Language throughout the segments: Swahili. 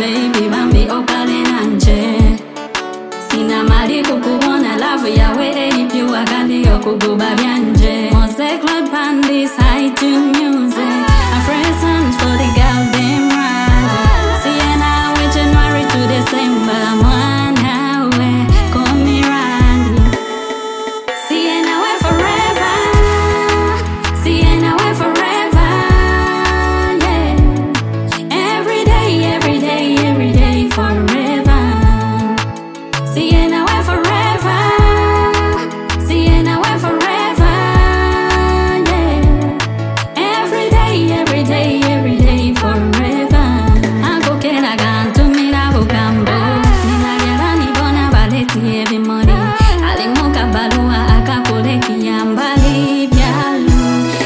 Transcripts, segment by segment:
baby bambi okale nanje. Sina mali kukubona love yawe elipiwa kandi yokuguba byanje. Mose club and this high tune music. A fresh songs for the girl them right. Siena we January to December. Mwana we call me Randy. Siena we forever. Siena we forever. Yeah. Every day forever. Siena we forever. Siena we forever. Yeah. Every day forever. Anko kera gantu mira bukambo. Nilagera ni bona baleti evi mori. Alimuka barua akapoleki ya mbali byalu.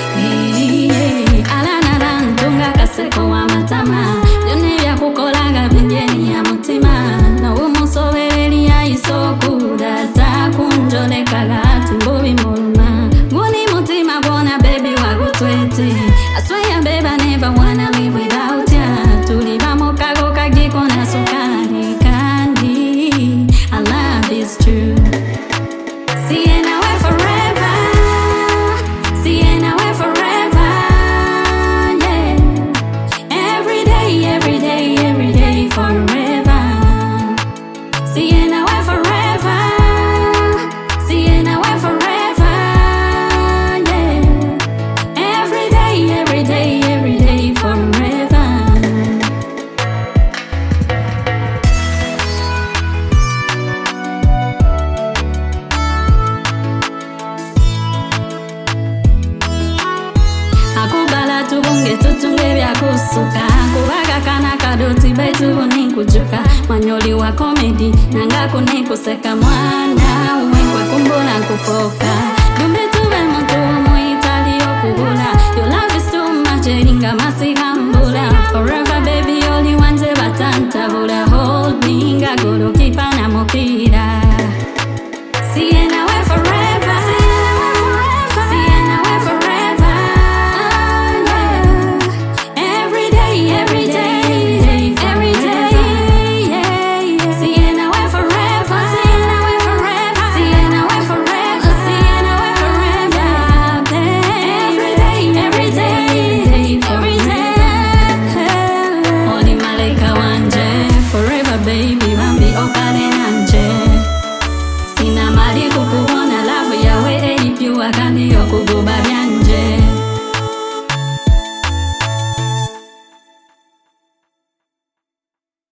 Alana rantunga kaseko wa matama. Yone ya kukolaga binjeni ya mutima. Na umusovereli ya isokuda. Takunjole kagati mbubi muluma. Guni mutima bona baby wagutwete. I swear babe I never wanna live without ya. Tuliva kago kagiko na sukari kandi. Our love is true. Siena we forever. Siena we forever. Yeah. Every day forever. Siena we forever. Siena we forever. Yeah. Every day forever. Akubala tubunge tutunge vya kusuka. Kubaga kana kadoti baitu buni kujuka. Manyoli wa komedi nanga kune kuseka mwana. Uwekwe kumbula kufoka. Dumbe tuwe mtu muitali okubula. Your love is too much eringa masigambula. Forever baby only one te batanta bula. Hold me ngagoro kipana mokira. Siena we forever. Siena we forever. Yeah. Every day. Siena we forever. Siena we forever. Siena we forever. Siena we forever. Every day. Oni malaika wanje. Forever baby bambi okale nanje. Sina mali kukuona love yawe elipiwa kandi yokugu